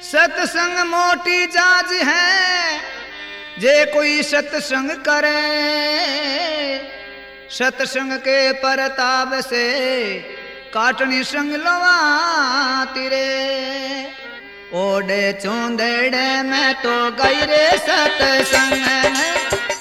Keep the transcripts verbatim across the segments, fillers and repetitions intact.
सत्संग मोटी जाज है, जे कोई सत्संग करे, सत्संग के परताप से काटनी संग लवा तिरे। ओडे चौंदेड़े में तो गई रे सत्संग में,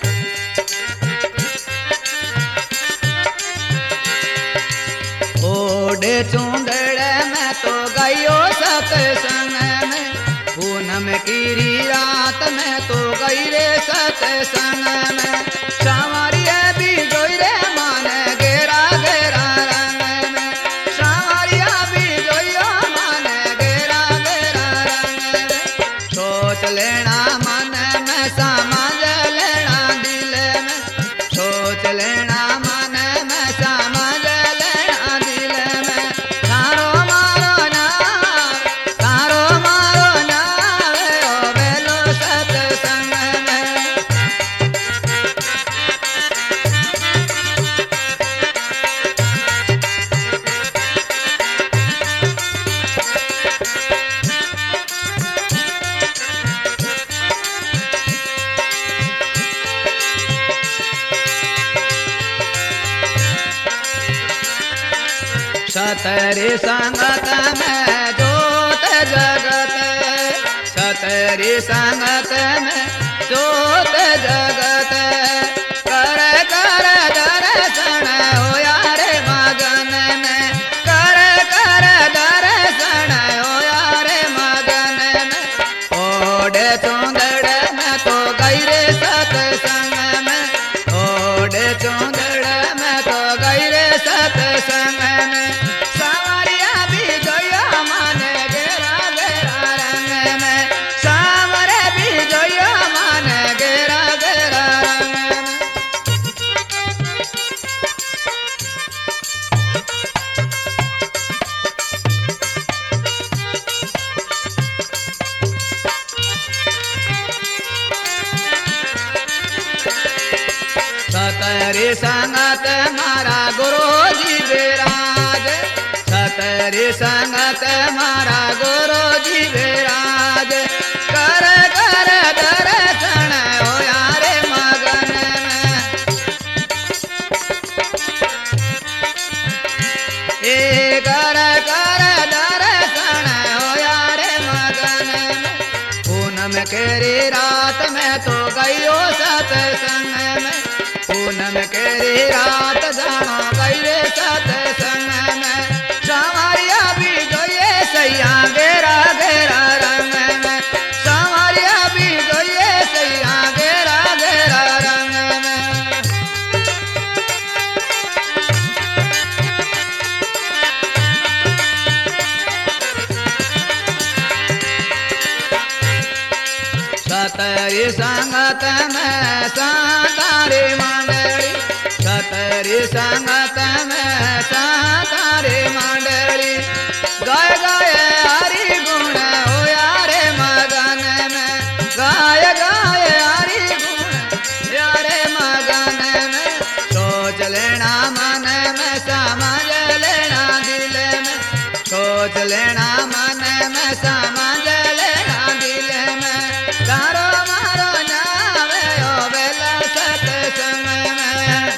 ओडे चौंदेड़े में तो गयो सत्संग में। पूनम की रात में तो गई रे सत्संग में। सांवरिया भी जोई रे माने गेरा गेरा रंग में, सांवरिया भी जोइयो माने गेरा गेरा रंग में। सोच लेना मन में समझ लेना दिल में, सोच लेना मन में समझ लेना दिल में। तारो मारो नाम, तारो मारो नाम ओ बेलो सत्संग में। सतरी संगत में जोत जगत, सतरी संगत में जोत जगत। कर कर दर्शन होया रे मगन में, कर कर दर्शन होया रे मगन में। ओडे चौंदड़े में तो गई रे सत्संग में, ओडे चौंदड़े में तो गई रे सत्संग में। सांवरिया भी जोइयो माने गेरा गेरा रंग में, सांवरे भी जोइयो माने गेरा गेरा रंग में। सतरी संगत मारा गुरु जी विराज, सतरी संगत मारा गुरु जी विराज। कर कर दर्शन होया रे मगन में, ए कर कर दर्शन होया रे मगन में। पूनम केरी रात में तो गयो सत्संग में, पूनम केरी रात जाना गई रे सत्संग में। सांवरिया भी जोइए सैया गेरा गेरा रंग में, सांवरिया भी जोइए सैया गेरा गेरा रंग में। सतरी संगत में सातारी मंडली, सतरी संगत में सातारी मंडली। गाय गाय हरि गुण होया रे मगन में, गाय गाय हरि गुण या रे मगन में। सोच लेना मन में समझ लेना दिल में, सोच लेना मन में समझ लेना दिल में। तारो मारो नाम ओ बेला सत्संग में,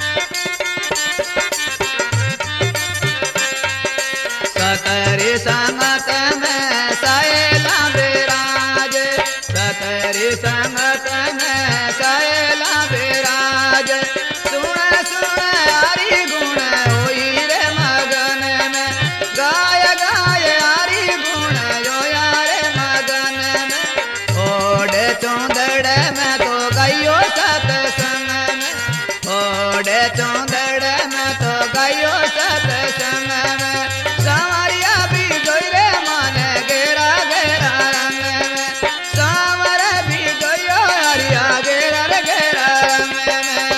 सतरी संगत में सैला विराज, सतरी संगत में सैला विराज। सुन सुन हरि गुण होई रे मगन में, गाय गाय हरि गुण जोया रे मगन में। ओडे चौंदड़े में तो गयो सत्संग में, ओडे चौंदड़े में तो गयो सत्संग में। सांवरिया भी जोई रे माने गेरा गेरा रंग में, सांवर भी जोइयो हरिया गेरा रे गेरा रंग में।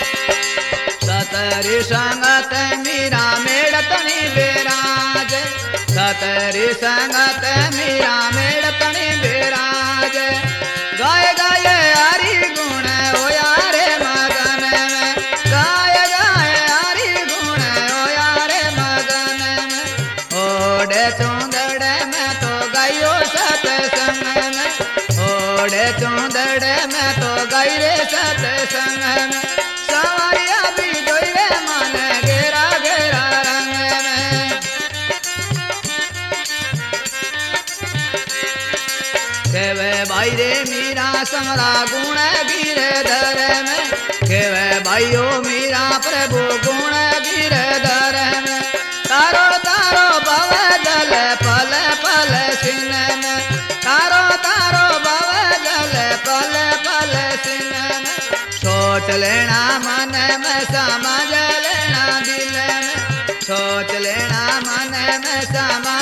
सतरी संगत मीरा मेड़तनी विराज, तेरी संगत मीरा मेड़कणी बिराज गाय गाय हरि गुण ओ यारे मगन में गाय गाय हरि गुण ओ यारे मगन में ओढ़े चूंदड़े में तो गयो सतसंग में ओढ़े चूंदड़े में तो गई रे सतसंग में सवारिया भी जोई रे मन घेरा घेरा रंग में केवे भाई रे मीरा समरा गुण गिरधर में केवे भाइयो मीरा प्रभु गुण गिरधर में तारो तारो भव जल पल पल सिन में तारो तारो भव जल पल पल सिन में सोच लेना मन में समझ लेना दिल में सोच लेना मन में समझ